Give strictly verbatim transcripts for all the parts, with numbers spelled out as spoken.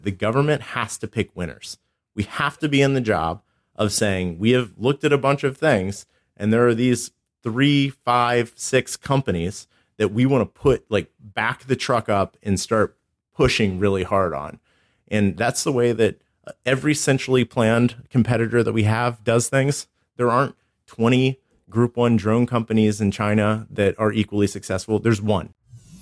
The government has to pick winners. We have to be in the job of saying, we have looked at a bunch of things, and there are these three, five, six companies that we want to put, like, back the truck up and start pushing really hard on. And that's the way that every centrally planned competitor that we have does things. There aren't twenty Group One drone companies in China that are equally successful. There's one.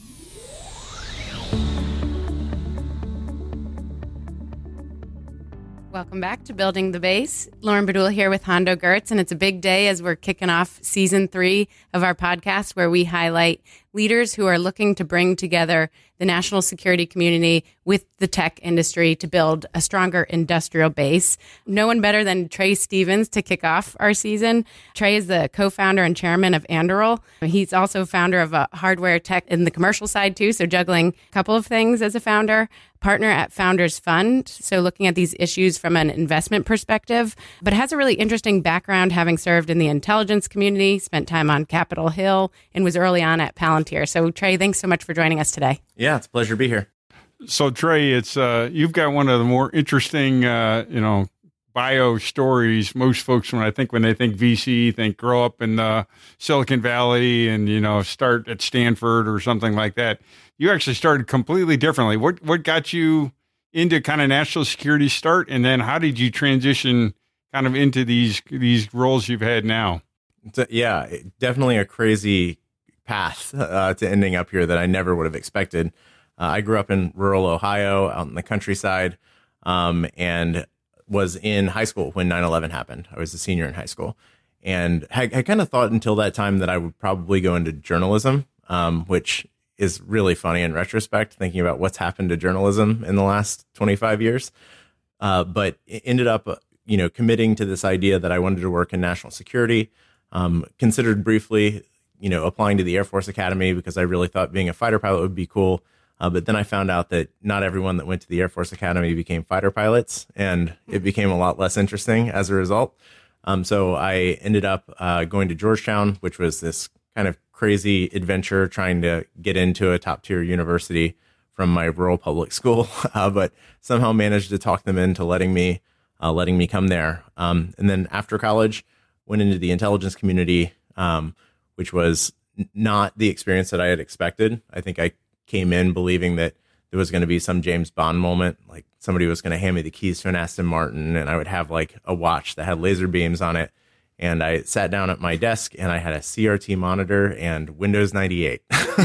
Welcome back to Building the Base. Lauren Badul here with Hondo Geurts, and it's a big day as we're kicking off season three of our podcast, where we highlight leaders who are looking to bring together the national security community with the tech industry to build a stronger industrial base. No one better than Trey Stevens to kick off our season. Trey is the co-founder and chairman of Anduril. He's also founder of a hardware tech in the commercial side too, so juggling a couple of things as a founder. Partner at Founders Fund, so looking at these issues from an investment perspective, but has a really interesting background, having served in the intelligence community, spent time on Capitol Hill, and was early on at Palantir. So Trey, thanks so much for joining us today. Yeah, it's a pleasure to be here. So Trey, it's uh, you've got one of the more interesting, uh, you know, bio stories. Most folks, when I think when they think V C, think grow up in uh, Silicon Valley and, you know, start at Stanford or something like that. You actually started completely differently. What what got you into kind of national security start, and then how did you transition kind of into these these roles you've had now? So, yeah, definitely a crazy path uh, to ending up here that I never would have expected. Uh, I grew up in rural Ohio, out in the countryside, um, and was in high school when nine eleven happened. I was a senior in high school, and I, I kind of thought until that time that I would probably go into journalism, um, which is really funny in retrospect, thinking about what's happened to journalism in the last twenty-five years. Uh, but it ended up, uh, you know, committing to this idea that I wanted to work in national security. Um, considered briefly, you know, applying to the Air Force Academy because I really thought being a fighter pilot would be cool. Uh, but then I found out that not everyone that went to the Air Force Academy became fighter pilots, and it became a lot less interesting as a result. Um, so I ended up uh, going to Georgetown, which was this kind of crazy adventure trying to get into a top tier university from my rural public school, uh, but somehow managed to talk them into letting me uh, letting me come there. Um, and then after college, went into the intelligence community, um, which was n- not the experience that I had expected. I think I came in believing that there was going to be some James Bond moment, like somebody was going to hand me the keys to an Aston Martin, and I would have like a watch that had laser beams on it. And I sat down at my desk and I had a C R T monitor and Windows ninety-eight.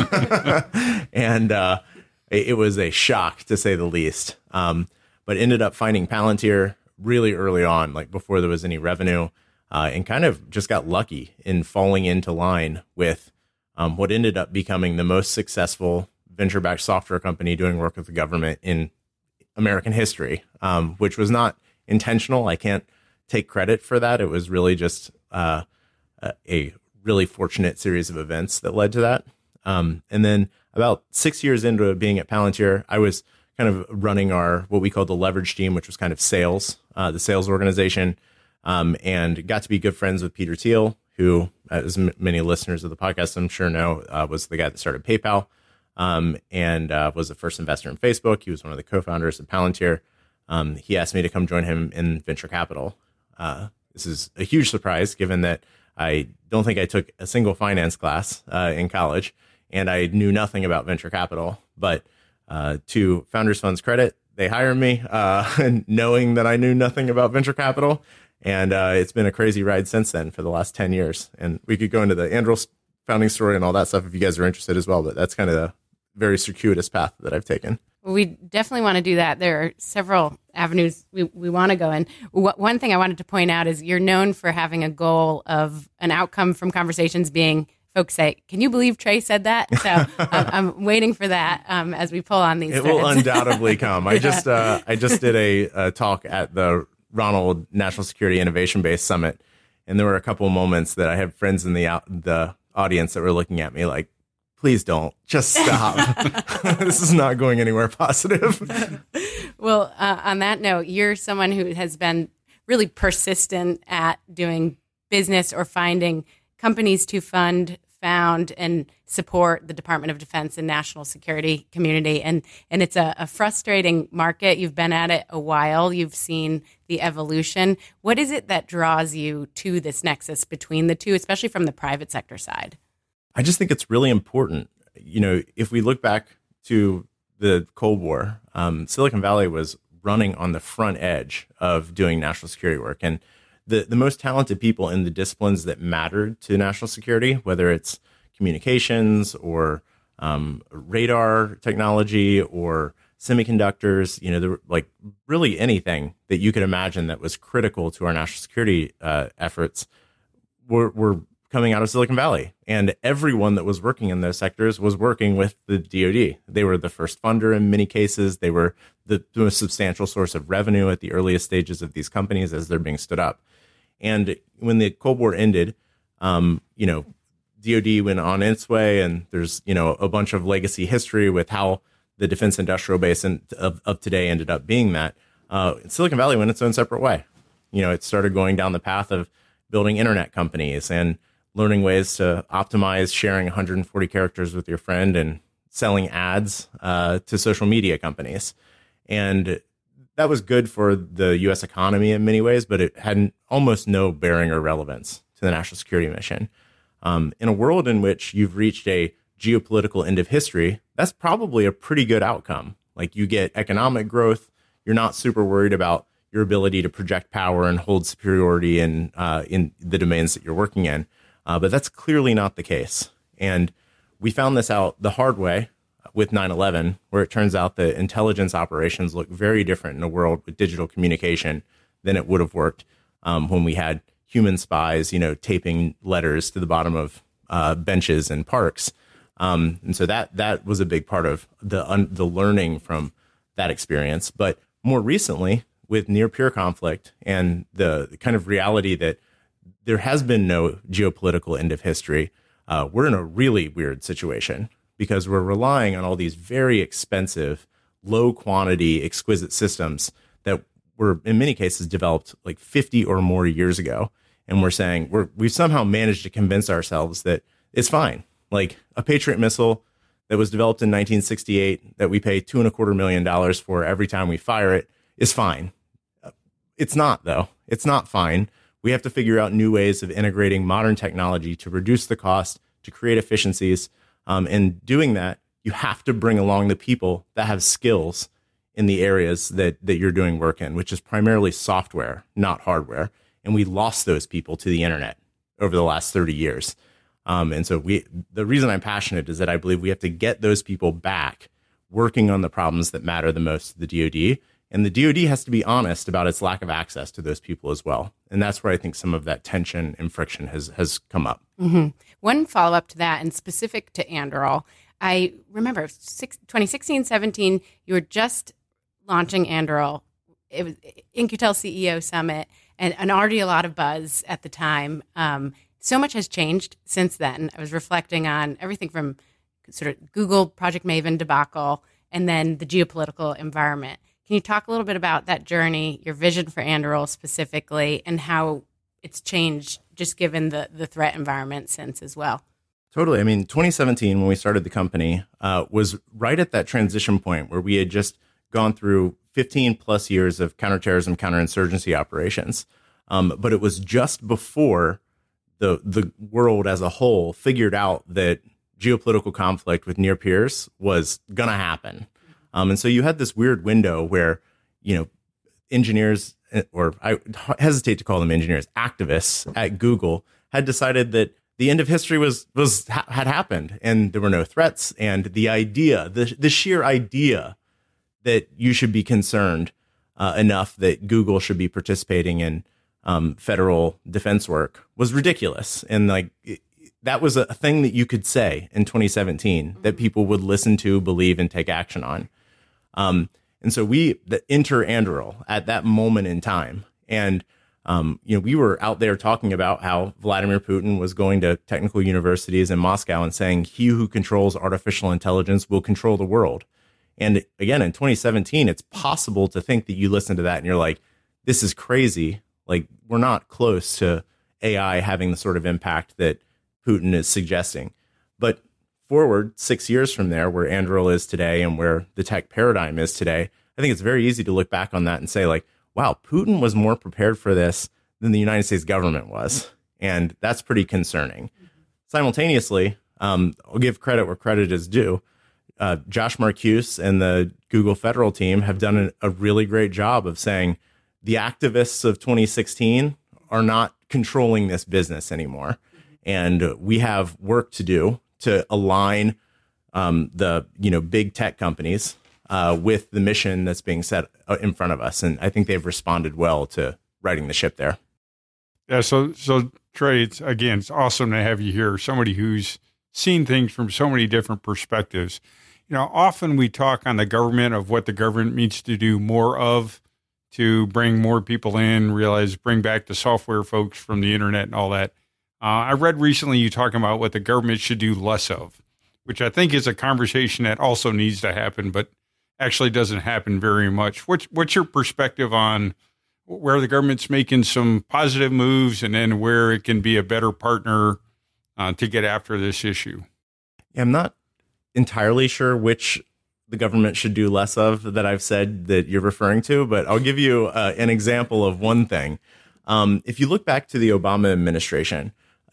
and uh, it, it was a shock, to say the least. Um, but ended up finding Palantir really early on, like before there was any revenue, uh, and kind of just got lucky in falling into line with um, what ended up becoming the most successful venture-backed software company doing work with the government in American history, um, which was not intentional. I can't take credit for that. It was really just uh, a really fortunate series of events that led to that. Um, and then about six years into being at Palantir, I was kind of running our, what we call the leverage team, which was kind of sales, uh, the sales organization, um, and got to be good friends with Peter Thiel, who, as m- many listeners of the podcast I'm sure know, uh, was the guy that started PayPal, um, and uh, was the first investor in Facebook. He was one of the co-founders of Palantir. Um, he asked me to come join him in venture capital. Uh, this is a huge surprise, given that I don't think I took a single finance class uh, in college, and I knew nothing about venture capital. But uh, to Founders Fund's credit, they hired me, uh, knowing that I knew nothing about venture capital. And uh, it's been a crazy ride since then for the last ten years. And we could go into the Anduril founding story and all that stuff if you guys are interested as well. But that's kind of the very circuitous path that I've taken. We definitely want to do that. There are several avenues we, we want to go in. W- one thing I wanted to point out is you're known for having a goal of an outcome from conversations being, folks say, can you believe Trey said that? So um, I'm waiting for that um, as we pull on these It threads. will undoubtedly come. I Yeah. just uh, I just did a, a talk at the Ronald National Security Innovation Base Summit, and there were a couple of moments that I had friends in the out, the audience that were looking at me like, please don't. Just stop. This is not going anywhere positive. Well, uh, on that note, you're someone who has been really persistent at doing business or finding companies to fund found and support the Department of Defense and national security community. And, and it's a, a frustrating market. You've been at it a while. You've seen the evolution. What is it that draws you to this nexus between the two, especially from the private sector side? I just think it's really important. You know, if we look back to the Cold War, um, Silicon Valley was running on the front edge of doing national security work. And the, the most talented people in the disciplines that mattered to national security, whether it's communications or um, radar technology or semiconductors, you know, there were, like really anything that you could imagine that was critical to our national security uh, efforts were, were coming out of Silicon Valley. And everyone that was working in those sectors was working with the D O D. They were the first funder in many cases. They were the, the most substantial source of revenue at the earliest stages of these companies as they're being stood up. And when the Cold War ended, um, you know, D O D went on its way, and there's, you know, a bunch of legacy history with how the defense industrial base in, of, of today ended up being that. Uh, Silicon Valley went its own separate way. You know, it started going down the path of building internet companies and learning ways to optimize sharing one hundred forty characters with your friend and selling ads uh, to social media companies. And that was good for the U S economy in many ways, but it had almost no bearing or relevance to the national security mission. Um, in a world in which you've reached a geopolitical end of history, that's probably a pretty good outcome. Like, you get economic growth. You're not super worried about your ability to project power and hold superiority in, uh, in the domains that you're working in. Uh, but that's clearly not the case. And we found this out the hard way with nine eleven, where it turns out that intelligence operations look very different in a world with digital communication than it would have worked um, when we had human spies, you know, taping letters to the bottom of uh, benches in parks. Um, and so that that was a big part of the un- the learning from that experience. But more recently, with near-peer conflict and the, the kind of reality that there has been no geopolitical end of history, uh, we're in a really weird situation because we're relying on all these very expensive, low-quantity, exquisite systems that were, in many cases, developed like fifty or more years ago. And we're saying we're, we've somehow managed to convince ourselves that it's fine. Like a Patriot missile that was developed in nineteen sixty-eight that we pay two and a quarter million dollars for every time we fire it is fine. It's not, though. It's not fine. We have to figure out new ways of integrating modern technology to reduce the cost, to create efficiencies. Um, and doing that, you have to bring along the people that have skills in the areas that, that you're doing work in, which is primarily software, not hardware. And we lost those people to the internet over the last thirty years. Um, and so we, the reason I'm passionate is that I believe we have to get those people back working on the problems that matter the most to the D O D. And the D O D has to be honest about its lack of access to those people as well. And that's where I think some of that tension and friction has, has come up. Mm-hmm. One follow-up to that, and specific to Anduril, I remember six, twenty sixteen, seventeen, you were just launching Anduril. It was In-Q-Tel C E O Summit, and, and already a lot of buzz at the time. Um, so much has changed since then. I was reflecting on everything from sort of Google Project Maven debacle and then the geopolitical environment. Can you talk a little bit about that journey, your vision for Anduril specifically, and how it's changed just given the, the threat environment since as well? Totally. I mean, twenty seventeen, when we started the company, uh, was right at that transition point where we had just gone through fifteen plus years of counterterrorism, counterinsurgency operations. Um, but it was just before the the world as a whole figured out that geopolitical conflict with near peers was going to happen. Um, and so you had this weird window where, you know, engineers, or I hesitate to call them engineers, activists at Google had decided that the end of history was was ha- had happened, and there were no threats. And the idea, the the sheer idea that you should be concerned uh, enough that Google should be participating in um, federal defense work was ridiculous. And like it, that was a thing that you could say in twenty seventeen mm-hmm. that people would listen to, believe, and take action on. Um, and so we the, enter Anduril at that moment in time. And, um, you know, we were out there talking about how Vladimir Putin was going to technical universities in Moscow and saying, he who controls artificial intelligence will control the world. And again, in twenty seventeen, it's possible to think that you listen to that and you're like, this is crazy. Like, we're not close to A I having the sort of impact that Putin is suggesting. But forward six years from there, where Anduril is today and where the tech paradigm is today, I think it's very easy to look back on that and say, like, wow, Putin was more prepared for this than the United States government was. And that's pretty concerning. Simultaneously, um, I'll give credit where credit is due. Uh, Josh Marcuse and the Google federal team have done a, a really great job of saying the activists of twenty sixteen are not controlling this business anymore. And we have work to do to align um, the you know big tech companies uh, with the mission that's being set in front of us. And I think they've responded well to righting the ship there. Yeah, so, so Trey, it's, again, it's awesome to have you here, somebody who's seen things from so many different perspectives. You know, often we talk on the government of what the government needs to do more of to bring more people in, realize, bring back the software folks from the internet and all that. Uh, I read recently you talking about what the government should do less of, which I think is a conversation that also needs to happen, but actually doesn't happen very much. What's, what's your perspective on where the government's making some positive moves and then where it can be a better partner uh, to get after this issue? Yeah, I'm not entirely sure which the government should do less of that I've said that you're referring to, but I'll give you uh, an example of one thing. Um, if you look back to the Obama administration,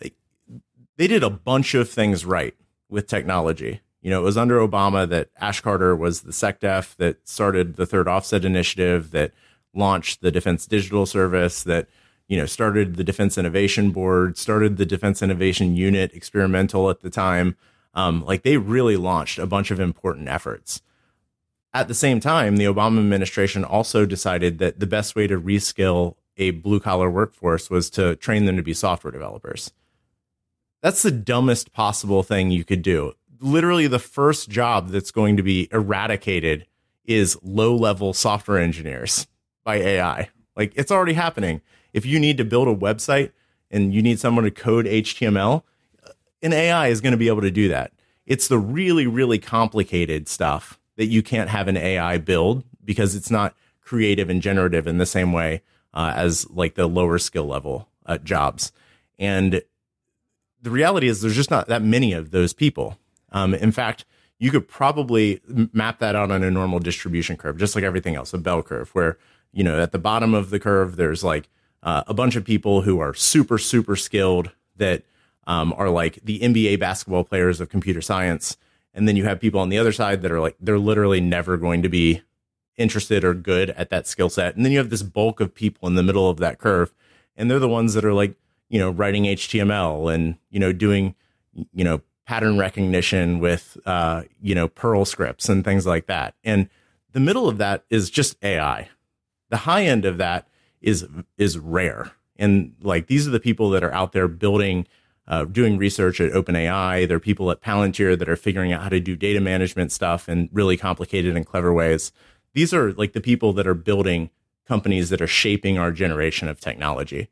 they did a bunch of things right with technology. You know, it was under Obama that Ash Carter was the SecDef that started the Third Offset Initiative, that launched the Defense Digital Service, that, you know, started the Defense Innovation Board, started the Defense Innovation Unit, experimental at the time. Um, like they really launched a bunch of important efforts. At the same time, the Obama administration also decided that the best way to reskill a blue collar workforce was to train them to be software developers. That's the dumbest possible thing you could do. Literally, the first job that's going to be eradicated is low level software engineers by A I. Like it's already happening. If you need to build a website and you need someone to code H T M L, an A I is going to be able to do that. It's the really, really complicated stuff that you can't have an A I build because it's not creative and generative in the same way uh, as like the lower skill level uh, jobs. And the reality is there's just not that many of those people. Um, in fact, you could probably map that out on a normal distribution curve, just like everything else, a bell curve, where, you know, at the bottom of the curve, there's like uh, a bunch of people who are super, super skilled that um, are like the N B A basketball players of computer science. And then you have people on the other side that are like, they're literally never going to be interested or good at that skill set. And then you have this bulk of people in the middle of that curve. And they're the ones that are like, you know, writing H T M L and, you know, doing, you know, pattern recognition with, uh, you know, Perl scripts and things like that. And the middle of that is just A I. The high end of that is, is rare. And like, these are the people that are out there building, uh, doing research at OpenAI. There are people at Palantir that are figuring out how to do data management stuff in really complicated and clever ways. These are like the people that are building companies that are shaping our generation of technology.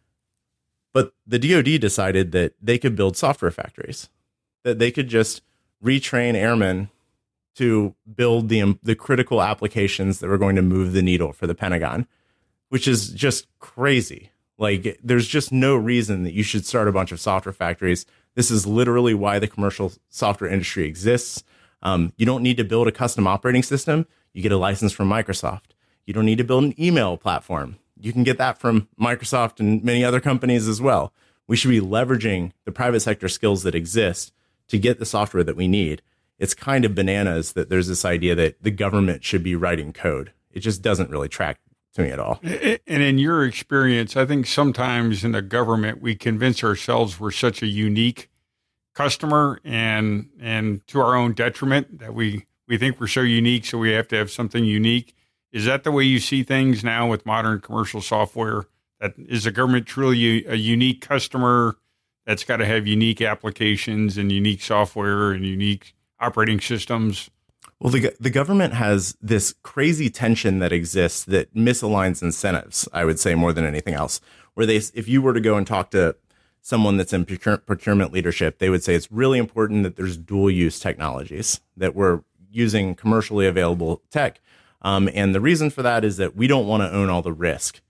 But the D O D decided that they could build software factories, that they could just retrain airmen to build the the critical applications that were going to move the needle for the Pentagon, which is just crazy. Like, there's just no reason that you should start a bunch of software factories. This is literally why the commercial software industry exists. Um, you don't need to build a custom operating system. You get a license from Microsoft. You don't need to build an email platform. You can get that from Microsoft and many other companies as well. We should be leveraging the private sector skills that exist to get the software that we need. It's kind of bananas that there's this idea that the government should be writing code. It just doesn't really track to me at all. And in your experience, I think sometimes in the government, we convince ourselves we're such a unique customer and and to our own detriment that we, we think we're so unique, so we have to have something unique. Is that the way you see things now with modern commercial software? That is the government truly a unique customer that's got to have unique applications and unique software and unique operating systems? Well, the the government has this crazy tension that exists that misaligns incentives, I would say, more than anything else. Where they, if you were to go and talk to someone that's in procurement leadership, they would say it's really important that there's dual use technologies, that we're using commercially available tech. Um, and the reason for that is that we don't want to own all the risk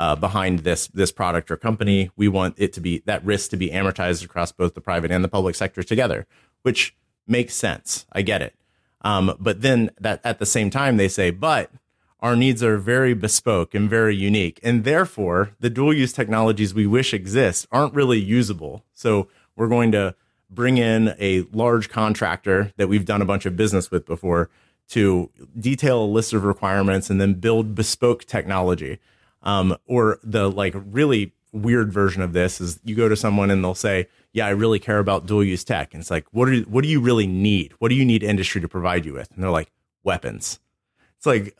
uh, behind this this product or company. We want it to be that risk to be amortized across both the private and the public sector together, which makes sense. I get it. Um, but then that at the same time, they say, but our needs are very bespoke and very unique. And therefore, the dual use technologies we wish exist aren't really usable. So we're going to bring in a large contractor that we've done a bunch of business with before to detail a list of requirements and then build bespoke technology. Um, or the like really weird version of this is you go to someone and they'll say, yeah, I really care about dual use tech. And it's like, what, are, what do you really need? What do you need industry to provide you with? And they're like, weapons. It's like,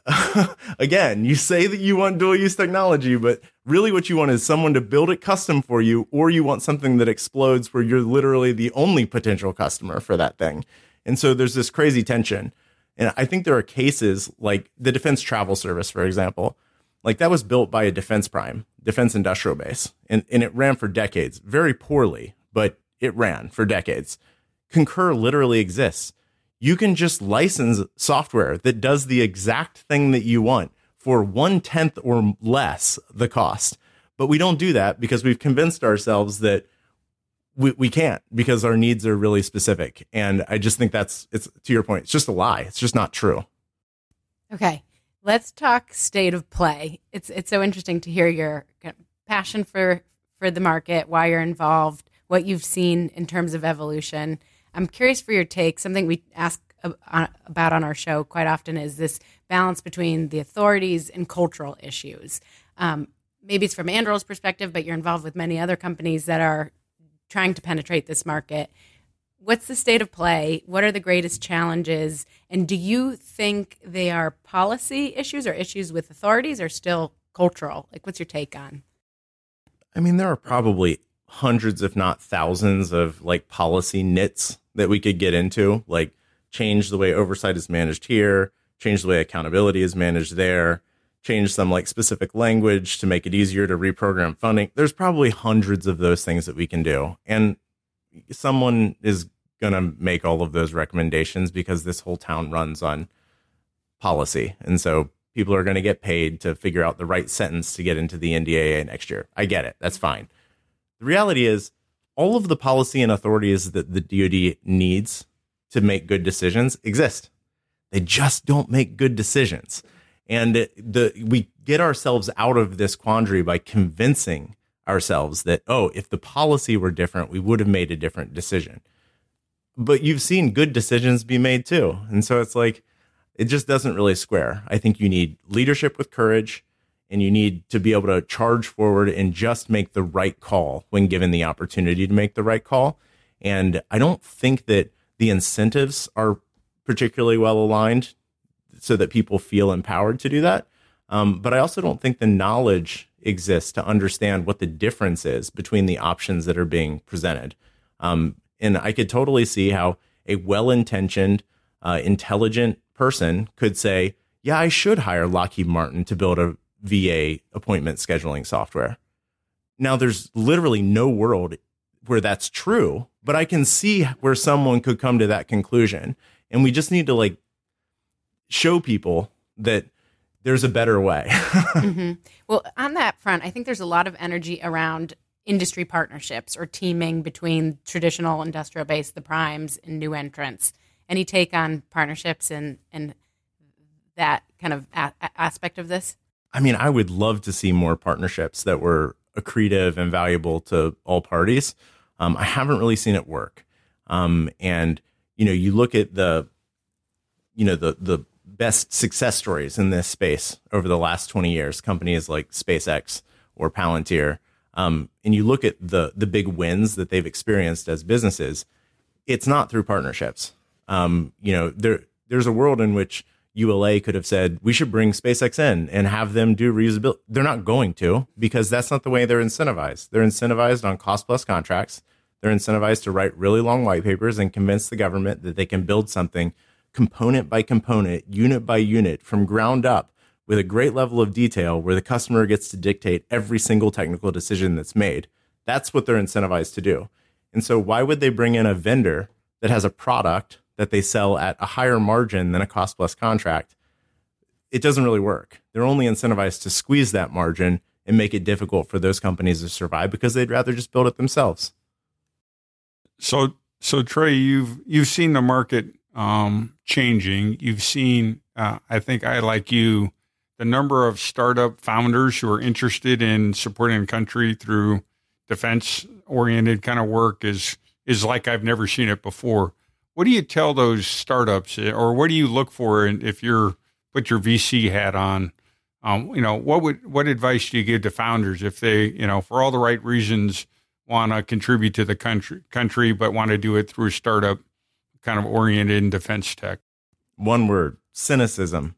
again, you say that you want dual use technology, but really what you want is someone to build it custom for you, or you want something that explodes where you're literally the only potential customer for that thing. And so there's this crazy tension. And I think there are cases like the Defense Travel Service, for example, like that was built by a defense prime, defense industrial base, and, and it ran for decades, very poorly, but it ran for decades. Concur literally exists. You can just license software that does the exact thing that you want for one tenth or less the cost. But we don't do that because we've convinced ourselves that we, we can't, because our needs are really specific. And I just think that's, it's to your point, it's just a lie. It's just not true. Okay. Let's talk state of play. It's it's so interesting to hear your passion for, for the market, why you're involved, what you've seen in terms of evolution. I'm curious for your take. Something we ask about on our show quite often is this balance between the authorities and cultural issues. Um, maybe it's from Anduril's perspective, but you're involved with many other companies that are trying to penetrate this market. What's the state of play? What are the greatest challenges? And do you think they are policy issues or issues with authorities, or still cultural? Like, what's your take on? I mean, there are probably hundreds, if not thousands, of like policy nits that we could get into, like change the way oversight is managed here, change the way accountability is managed there, change some like specific language to make it easier to reprogram funding. There's probably hundreds of those things that we can do. And someone is going to make all of those recommendations because this whole town runs on policy. And so people are going to get paid to figure out the right sentence to get into the N D A A next year. I get it. That's fine. The reality is all of the policy and authorities that the D O D needs to make good decisions exist. They just don't make good decisions. And the we get ourselves out of this quandary by convincing ourselves that, oh, if the policy were different, we would have made a different decision. But you've seen good decisions be made too. And so it's like, it just doesn't really square. I think you need leadership with courage, and you need to be able to charge forward and just make the right call when given the opportunity to make the right call. And I don't think that the incentives are particularly well aligned so that people feel empowered to do that. Um, but I also don't think the knowledge exists to understand what the difference is between the options that are being presented. Um, and I could totally see how a well-intentioned, uh, intelligent person could say, yeah, I should hire Lockheed Martin to build a V A appointment scheduling software. Now, there's literally no world where that's true, but I can see where someone could come to that conclusion. And we just need to like show people that there's a better way. Mm-hmm. Well, on that front, I think there's a lot of energy around industry partnerships or teaming between traditional industrial base, the primes, and new entrants. Any take on partnerships and, and that kind of a- aspect of this? I mean, I would love to see more partnerships that were accretive and valuable to all parties. Um, I haven't really seen it work. Um, and, you know, you look at the, you know, the, the best success stories in this space over the last twenty years, companies like SpaceX or Palantir, um, and you look at the, the big wins that they've experienced as businesses, it's not through partnerships. Um, you know, there, there's a world in which U L A could have said, we should bring SpaceX in and have them do reusability. They're not going to, because that's not the way they're incentivized. They're incentivized on cost plus contracts. They're incentivized to write really long white papers and convince the government that they can build something component by component, unit by unit, from ground up with a great level of detail where the customer gets to dictate every single technical decision that's made. That's what they're incentivized to do. And so why would they bring in a vendor that has a product that they sell at a higher margin than a cost plus contract? It doesn't really work. They're only incentivized to squeeze that margin and make it difficult for those companies to survive because they'd rather just build it themselves. So, so Trey, you've you've seen the market um, changing. You've seen, uh, I think, I like you, the number of startup founders who are interested in supporting the country through defense-oriented kind of work is is like I've never seen it before. What do you tell those startups, or what do you look for if you're put your V C hat on? Um, you know, what would what advice do you give to founders if they, you know, for all the right reasons, want to contribute to the country, country, but want to do it through a startup kind of oriented in defense tech? One word: cynicism.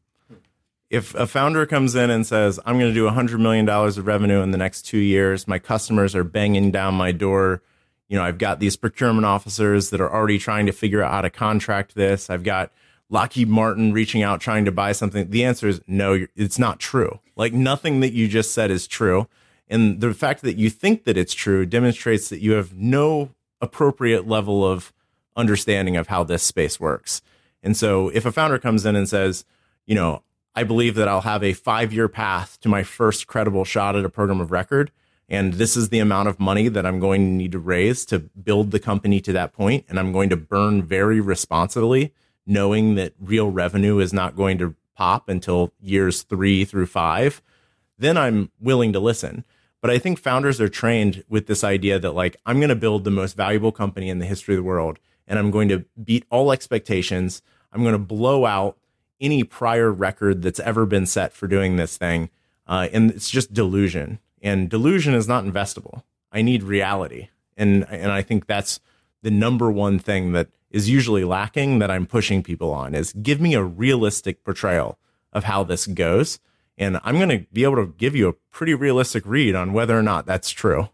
If a founder comes in and says, I'm going to do one hundred million dollars of revenue in the next two years, my customers are banging down my door. You know, I've got these procurement officers that are already trying to figure out how to contract this. I've got Lockheed Martin reaching out, trying to buy something. The answer is no, it's not true. Like, nothing that you just said is true. And the fact that you think that it's true demonstrates that you have no appropriate level of understanding of how this space works. And so if a founder comes in and says, you know, I believe that I'll have a five-year path to my first credible shot at a program of record, and this is the amount of money that I'm going to need to raise to build the company to that point, and I'm going to burn very responsibly, knowing that real revenue is not going to pop until years three through five, then I'm willing to listen. But I think founders are trained with this idea that, like, I'm going to build the most valuable company in the history of the world, and I'm going to beat all expectations. I'm going to blow out any prior record that's ever been set for doing this thing. Uh, and it's just delusion. And delusion is not investable. I need reality. And and I think that's the number one thing that is usually lacking that I'm pushing people on is give me a realistic portrayal of how this goes. And I'm going to be able to give you a pretty realistic read on whether or not that's true.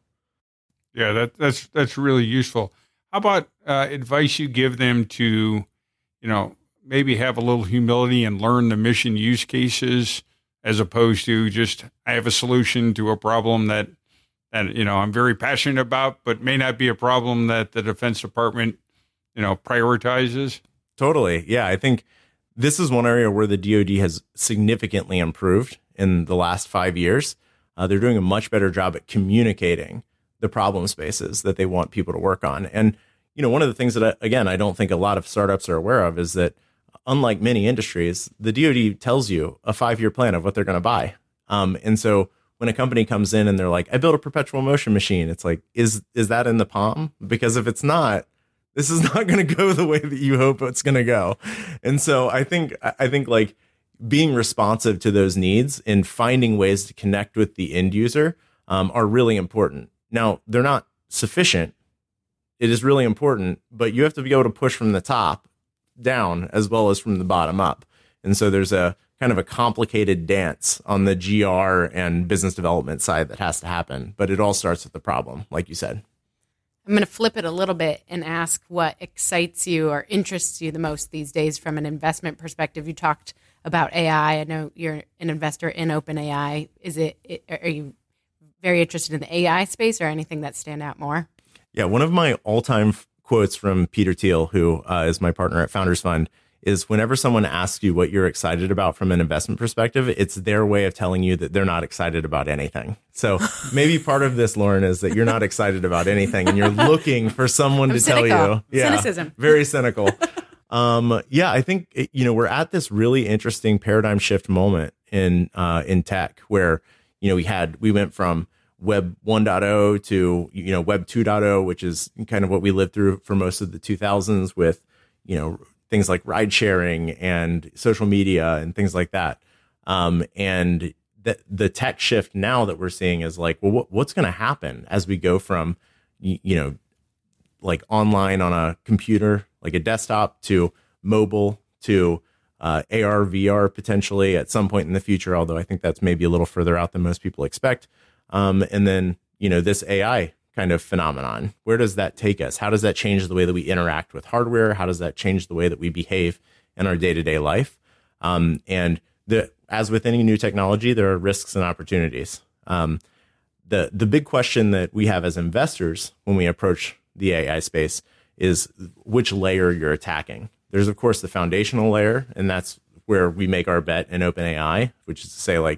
Yeah, that, that's that's really useful. How about uh, advice you give them to, you know, maybe have a little humility and learn the mission use cases as opposed to just, I have a solution to a problem that, that, you know, I'm very passionate about, but may not be a problem that the Defense Department, you know, prioritizes? Totally. Yeah. I think this is one area where the D O D has significantly improved in the last five years. Uh, they're doing a much better job at communicating the problem spaces that they want people to work on. And, you know, one of the things that, I, again, I don't think a lot of startups are aware of is that unlike many industries, the D O D tells you a five-year plan of what they're going to buy. Um, and so when a company comes in and they're like, I built a perpetual motion machine, it's like, is is that in the P O M? Because if it's not, this is not going to go the way that you hope it's going to go. And so I think, I think like being responsive to those needs and finding ways to connect with the end user um, are really important. Now, they're not sufficient. It is really important, but you have to be able to push from the top down as well as from the bottom up. And so there's a kind of a complicated dance on the G R and business development side that has to happen, but it all starts with the problem, like you said. I'm going to flip it a little bit and ask what excites you or interests you the most these days from an investment perspective. You talked about A I. I know you're an investor in OpenAI. Is it, are you very interested in the A I space or anything that stand out more? Yeah, one of my all-time quotes from Peter Thiel, who uh, is my partner at Founders Fund, is whenever someone asks you what you're excited about from an investment perspective, it's their way of telling you that they're not excited about anything. So maybe part of this, Lauren, is that you're not excited about anything and you're looking for someone I'm to cynical. tell you. Yeah, cynicism. Very cynical. um, yeah, I think, you know, we're at this really interesting paradigm shift moment in uh, in tech where, you know, we had, we went from Web one point oh to, you know, Web two point oh, which is kind of what we lived through for most of the two thousands with, you know, things like ride sharing and social media and things like that. Um, and the, the tech shift now that we're seeing is like, well, what, what's going to happen as we go from, you, you know, like online on a computer, like a desktop, to mobile, to uh, A R, V R potentially at some point in the future, although I think that's maybe a little further out than most people expect. Um, and then, you know, this A I kind of phenomenon, where does that take us? How does that change the way that we interact with hardware? How does that change the way that we behave in our day-to-day life? Um, and the, as with any new technology, there are risks and opportunities. Um, the, the big question that we have as investors when we approach the A I space is which layer you're attacking. There's, of course, the foundational layer, and that's where we make our bet in OpenAI, which is to say, like,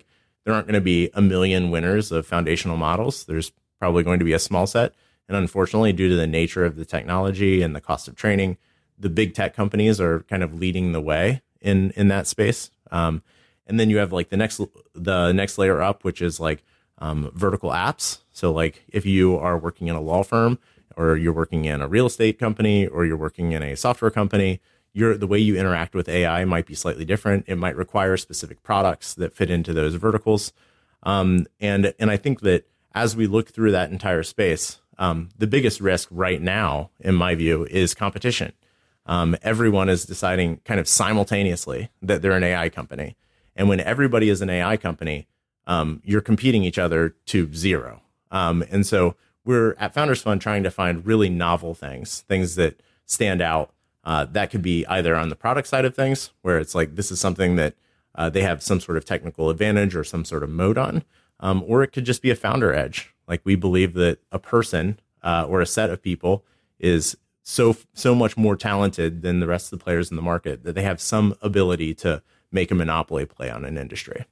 there aren't going to be a million winners of foundational models. There's probably going to be a small set. And unfortunately, due to the nature of the technology and the cost of training, the big tech companies are kind of leading the way in, in that space. Um, and then you have like the next, the next layer up, which is like um, vertical apps. So like if you are working in a law firm, or you're working in a real estate company, or you're working in a software company, Your, the way you interact with A I might be slightly different. It might require specific products that fit into those verticals. Um, and, and I think that as we look through that entire space, um, the biggest risk right now, in my view, is competition. Um, everyone is deciding kind of simultaneously that they're an A I company. And when everybody is an A I company, um, you're competing each other to zero. Um, and so we're at Founders Fund trying to find really novel things, things that stand out. Uh, that could be either on the product side of things, where it's like this is something that uh, they have some sort of technical advantage or some sort of mode on, um, or it could just be a founder edge. Like we believe that a person uh, or a set of people is so so much more talented than the rest of the players in the market that they have some ability to make a monopoly play on an industry.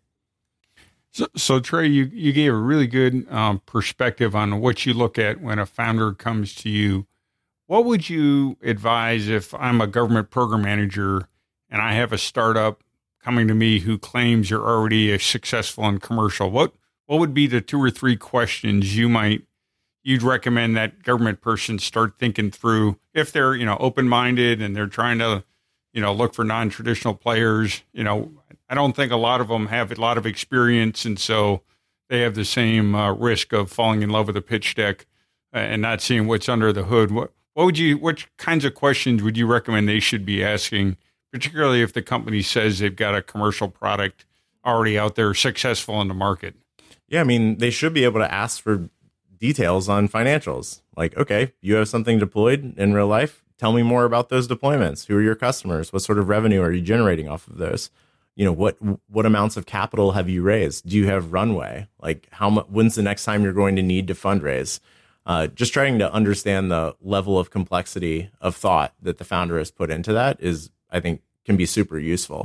So, so Trey, you, you gave a really good um, perspective on what you look at when a founder comes to you. What would you advise if I'm a government program manager and I have a startup coming to me who claims you're already a successful in commercial? What what would be the two or three questions you might you'd recommend that government person start thinking through if they're, you know, open-minded and they're trying to, you know, look for non-traditional players? You know, I don't think a lot of them have a lot of experience, and so they have the same uh, risk of falling in love with a pitch deck uh, and not seeing what's under the hood. What What would you? What kinds of questions would you recommend they should be asking, particularly if the company says they've got a commercial product already out there, successful in the market? Yeah, I mean, they should be able to ask for details on financials. Like, okay, you have something deployed in real life. Tell me more about those deployments. Who are your customers? What sort of revenue are you generating off of those? You know, what what amounts of capital have you raised? Do you have runway? Like, how much? When's the next time you're going to need to fundraise? Uh, just trying to understand the level of complexity of thought that the founder has put into that is, I think, can be super useful.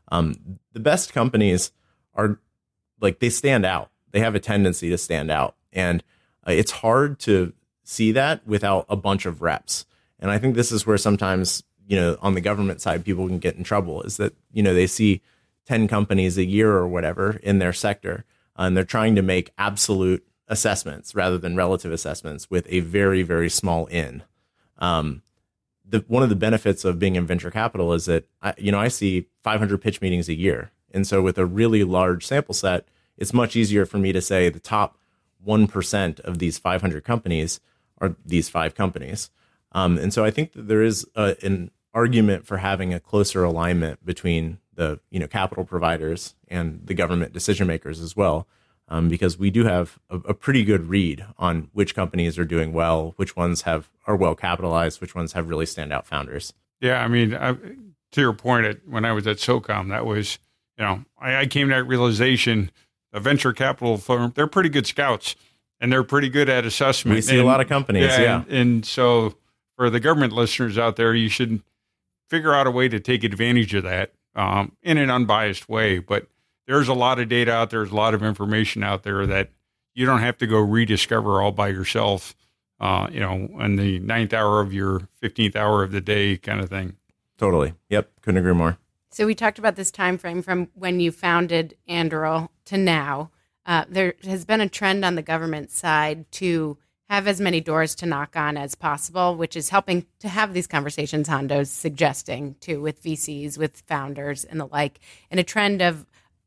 Um, the best companies are like, they stand out. They have a tendency to stand out. And uh, it's hard to see that without a bunch of reps. And I think this is where sometimes, you know, on the government side, people can get in trouble, is that, you know, they see ten companies a year or whatever in their sector, uh, and they're trying to make absolute assessments rather than relative assessments with a very, very small in. Um, the, one of the benefits of being in venture capital is that, I, you know, I see five hundred pitch meetings a year. And so with a really large sample set, it's much easier for me to say the top one percent of these five hundred companies are these five companies. Um, and so I think that there is a, an argument for having a closer alignment between the, you know, capital providers and the government decision makers as well. Um, because we do have a, a pretty good read on which companies are doing well, which ones have are well capitalized, which ones have really standout founders. Yeah, I mean, I, to your point, at, when I was at SOCOM, that was, you know, I, I came to that realization, a venture capital firm, they're pretty good scouts, and they're pretty good at assessment. We see and, a lot of companies, yeah. yeah. And, and so for the government listeners out there, you should figure out a way to take advantage of that um, in an unbiased way. But there's a lot of data out there. There's a lot of information out there that you don't have to go rediscover all by yourself, uh, you know, in the ninth hour of your fifteenth hour of the day kind of thing. Totally. Yep. Couldn't agree more. So we talked about this time frame from when you founded Anduril to now. Uh, there has been a trend on the government side to have as many doors to knock on as possible, which is helping to have these conversations Hondo's suggesting too with V Cs, with founders and the like, and a trend of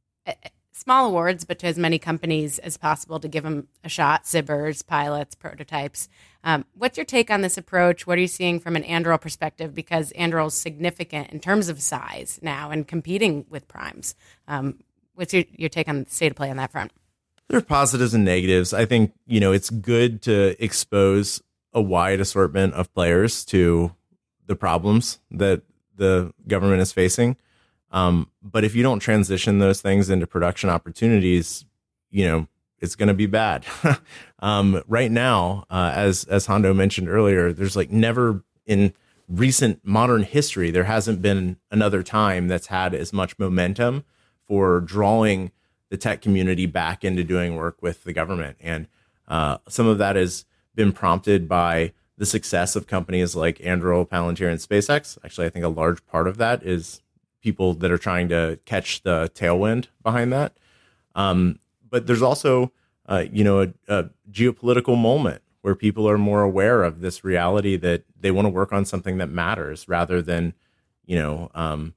small awards, but to as many companies as possible to give them a shot, Zibbers, pilots, prototypes. Um, what's your take on this approach? What are you seeing from an Anduril perspective? Because Anduril is significant in terms of size now and competing with primes. Um, what's your, your take on the state of play on that front? There are positives and negatives. I think, you know, it's good to expose a wide assortment of players to the problems that the government is facing. Um, but if you don't transition those things into production opportunities, you know, it's going to be bad. um, right now, uh, as, as Hondo mentioned earlier, there's like never in recent modern history, there hasn't been another time that's had as much momentum for drawing the tech community back into doing work with the government. And uh, some of that has been prompted by the success of companies like Anduril, Palantir, and SpaceX. Actually, I think a large part of that is people that are trying to catch the tailwind behind that. Um, but there's also, uh, you know, a, a geopolitical moment where people are more aware of this reality that they want to work on something that matters rather than, you know, um,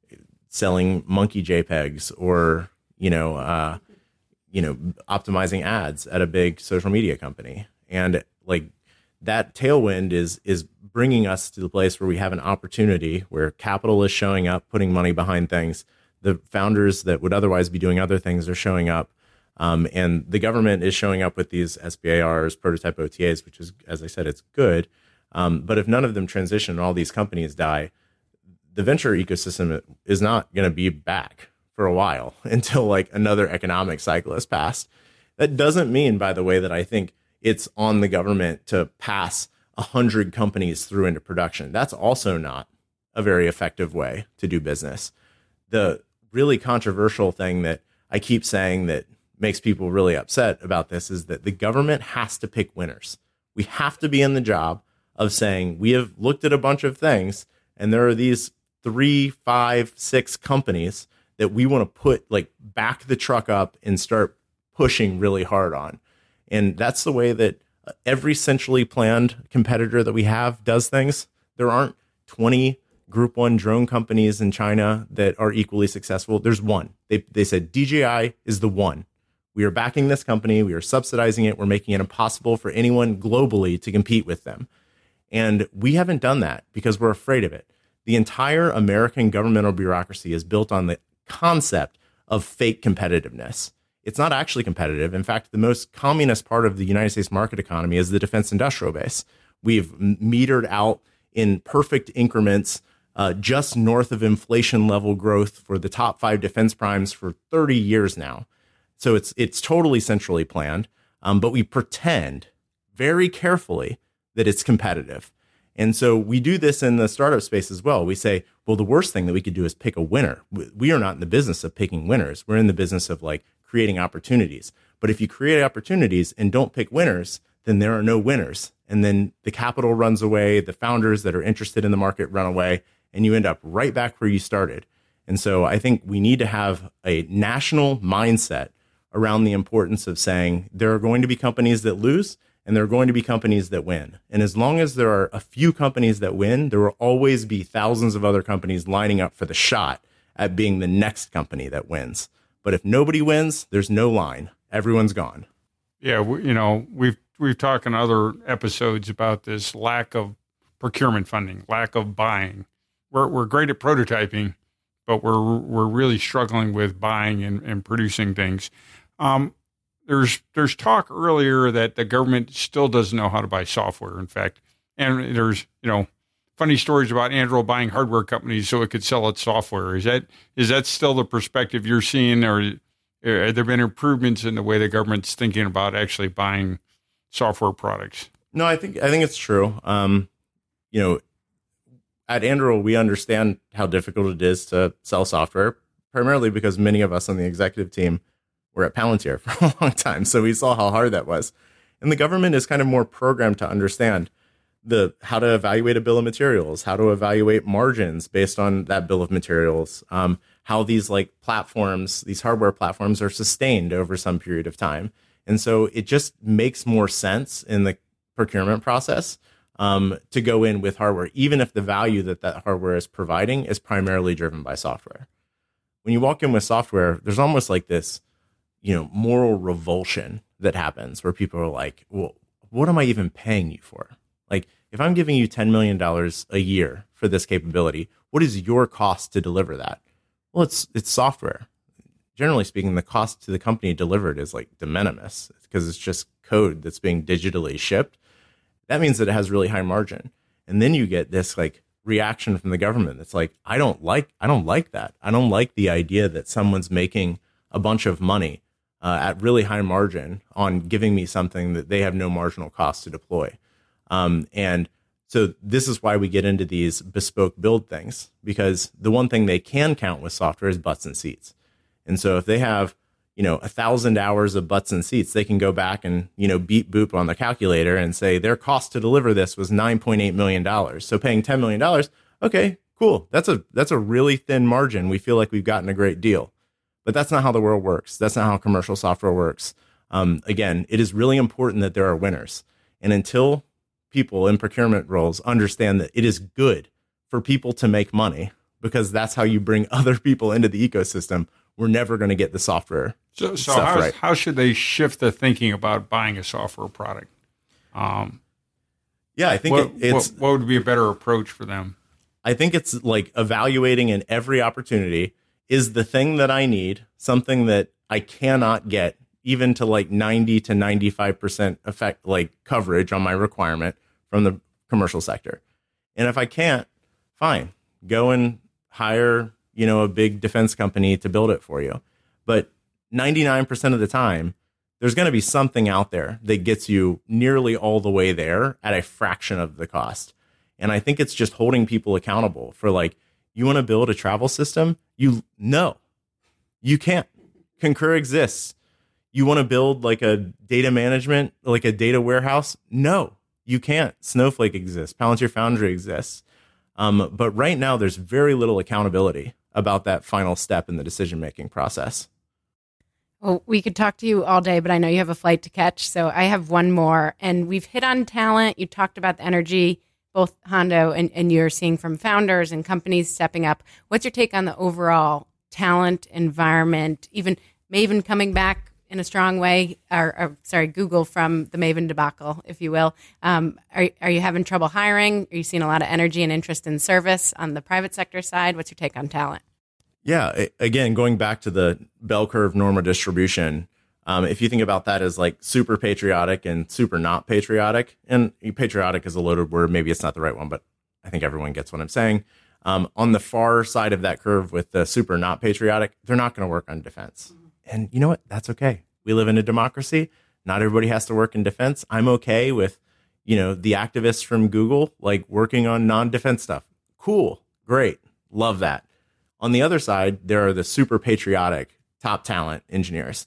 selling monkey JPEGs or, you know, uh, you know, optimizing ads at a big social media company. And like that tailwind is is bringing us to the place where we have an opportunity where capital is showing up, putting money behind things. The founders that would otherwise be doing other things are showing up. Um, and the government is showing up with these S B A Rs, prototype O T As, which is, as I said, it's good. Um, but if none of them transition and all these companies die, the venture ecosystem is not going to be back for a while until like another economic cycle has passed. That doesn't mean, by the way, that I think it's on the government to pass a hundred companies through into production. That's also not a very effective way to do business. The really controversial thing that I keep saying that makes people really upset about this is that the government has to pick winners. We have to be in the job of saying, we have looked at a bunch of things and there are these three, five, six companies that we want to put like back the truck up and start pushing really hard on. And that's the way that every centrally planned competitor that we have does things. There aren't twenty group one drone companies in China that are equally successful. There's one. They they said D J I is the one. We are backing this company. We are subsidizing it. We're making it impossible for anyone globally to compete with them. And we haven't done that because we're afraid of it. The entire American governmental bureaucracy is built on the concept of fake competitiveness. It's not actually competitive. In fact, the most communist part of the United States market economy is the defense industrial base. We've metered out in perfect increments, uh, just north of inflation level growth for the top five defense primes for thirty years now. So it's it's totally centrally planned, um, but we pretend very carefully that it's competitive. And so we do this in the startup space as well. We say, well, the worst thing that we could do is pick a winner. We are not in the business of picking winners. We're in the business of like creating opportunities. But if you create opportunities and don't pick winners, then there are no winners. And then the capital runs away, the founders that are interested in the market run away, and you end up right back where you started. And so I think we need to have a national mindset around the importance of saying there are going to be companies that lose and there are going to be companies that win. And as long as there are a few companies that win, there will always be thousands of other companies lining up for the shot at being the next company that wins. But if nobody wins, there's no line. Everyone's gone. Yeah, we, you know, we've we've talked in other episodes about this lack of procurement funding, lack of buying. We're we're great at prototyping, but we're we're really struggling with buying and, and producing things. Um, there's there's talk earlier that the government still doesn't know how to buy software. In fact, and there's you know funny stories about Anduril buying hardware companies so it could sell its software. Is that is that still the perspective you're seeing, or have there been improvements in the way the government's thinking about actually buying software products? No, I think I think it's true. Um, you know, at Anduril, we understand how difficult it is to sell software, primarily because many of us on the executive team were at Palantir for a long time. So we saw how hard that was. And the government is kind of more programmed to understand the how to evaluate a bill of materials, how to evaluate margins based on that bill of materials, um, how these like platforms, these hardware platforms are sustained over some period of time. And so it just makes more sense in the procurement process um, to go in with hardware, even if the value that that hardware is providing is primarily driven by software. When you walk in with software, there's almost like this, you know, moral revulsion that happens where people are like, well, what am I even paying you for? Like, if I'm giving you ten million dollars a year for this capability, what is your cost to deliver that? Well, it's it's software. Generally speaking, the cost to the company delivered is like de minimis because it's just code that's being digitally shipped. That means that it has really high margin. And then you get this like reaction from the government that's like, I don't like, I don't like that. I don't like the idea that someone's making a bunch of money uh, at really high margin on giving me something that they have no marginal cost to deploy. Um, and so this is why we get into these bespoke build things, because the one thing they can count with software is butts and seats. And so if they have, you know, a thousand hours of butts and seats, they can go back and, you know, beat boop on the calculator and say their cost to deliver this was nine point eight million dollars. So paying ten million dollars, okay, cool. That's a, that's a really thin margin. We feel like we've gotten a great deal, but that's not how the world works. That's not how commercial software works. Um, again, it is really important that there are winners. And until people in procurement roles understand that it is good for people to make money, because that's how you bring other people into the ecosystem, we're never going to get the software So, so stuff how, right. how should they shift the thinking about buying a software product? Um, Yeah, I think what, it, it's. what, what would be a better approach for them? I think it's like evaluating in every opportunity, is the thing that I need something that I cannot get even to like ninety to ninety-five percent effect, like coverage on my requirement from the commercial sector. And if I can't, fine, go and hire, you know, a big defense company to build it for you. But ninety-nine percent of the time, there's going to be something out there that gets you nearly all the way there at a fraction of the cost. And I think it's just holding people accountable for like, you want to build a travel system? You no, you can't. Concur exists. You want to build like a data management, like a data warehouse? No, you can't. Snowflake exists. Palantir Foundry exists. Um, but right now, there's very little accountability about that final step in the decision-making process. Well, we could talk to you all day, but I know you have a flight to catch. So I have one more. And we've hit on talent. You talked about the energy, both Hondo and, and you're seeing from founders and companies stepping up. What's your take on the overall talent environment, even Maven coming back in a strong way, or, or sorry, Google from the Maven debacle, if you will. Um, are, are you having trouble hiring? Are you seeing a lot of energy and interest in service on the private sector side? What's your take on talent? Yeah, again, going back to the bell curve normal distribution, um, if you think about that as like super patriotic and super not patriotic, and patriotic is a loaded word, maybe it's not the right one, but I think everyone gets what I'm saying. Um, on the far side of that curve with the super not patriotic, they're not going to work on defense. Mm-hmm. And you know what? That's okay. We live in a democracy. Not everybody has to work in defense. I'm okay with, you know, the activists from Google, like working on non-defense stuff. Cool. Great. Love that. On the other side, there are the super patriotic top talent engineers.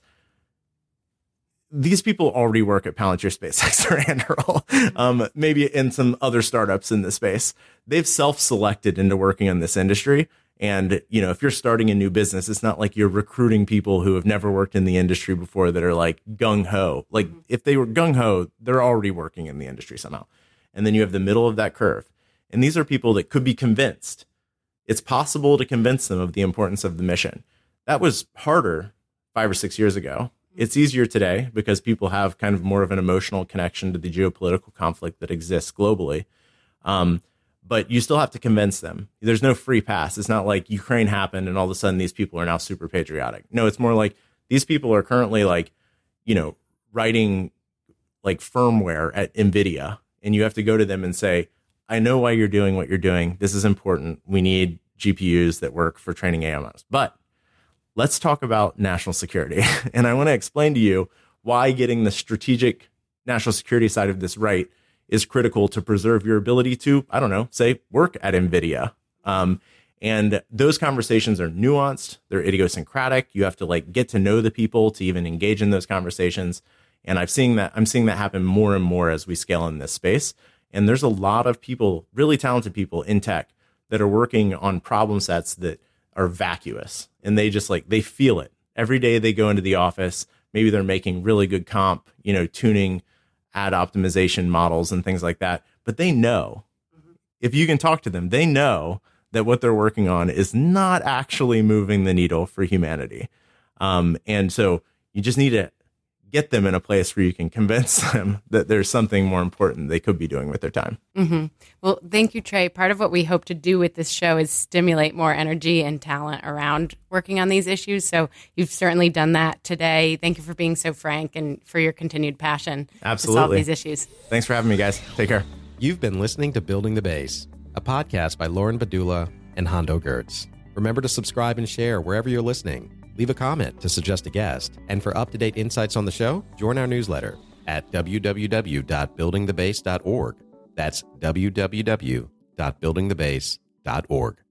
These people already work at Palantir, SpaceX, or Anduril, um, maybe in some other startups in this space. They've self-selected into working in this industry. And, you know, if you're starting a new business, it's not like you're recruiting people who have never worked in the industry before that are like gung-ho. Like if they were gung-ho, they're already working in the industry somehow. And then you have the middle of that curve. And these are people that could be convinced. It's possible to convince them of the importance of the mission. That was harder five or six years ago. It's easier today because people have kind of more of an emotional connection to the geopolitical conflict that exists globally. Um, but you still have to convince them. There's no free pass. It's not like Ukraine happened and all of a sudden these people are now super patriotic. No, it's more like these people are currently like, you know, writing like firmware at NVIDIA, and you have to go to them and say, I know why you're doing what you're doing. This is important. We need G P Us that work for training A I models. But let's talk about national security. And I want to explain to you why getting the strategic national security side of this right is critical to preserve your ability to, I don't know, say, work at NVIDIA. Um, and those conversations are nuanced. They're idiosyncratic. You have to like get to know the people to even engage in those conversations. And I've seen that, I'm seeing that happen more and more as we scale in this space. And there's a lot of people, really talented people in tech that are working on problem sets that are vacuous. And they just like, they feel it. Every day they go into the office, maybe they're making really good comp, you know, tuning ad optimization models and things like that. But they know, mm-hmm. if you can talk to them, they know that what they're working on is not actually moving the needle for humanity. Um, and so you just need to get them in a place where you can convince them that there's something more important they could be doing with their time. Mm-hmm. Well, thank you, Trey. Part of what we hope to do with this show is stimulate more energy and talent around working on these issues. So you've certainly done that today. Thank you for being so frank and for your continued passion Absolutely. to solve these issues. Thanks for having me, guys. Take care. You've been listening to Building the Base, a podcast by Lauren Badula and Hondo Gertz. Remember to subscribe and share wherever you're listening. Leave a comment to suggest a guest. And for up-to-date insights on the show, join our newsletter at w w w dot building the base dot org. That's w w w dot building the base dot org.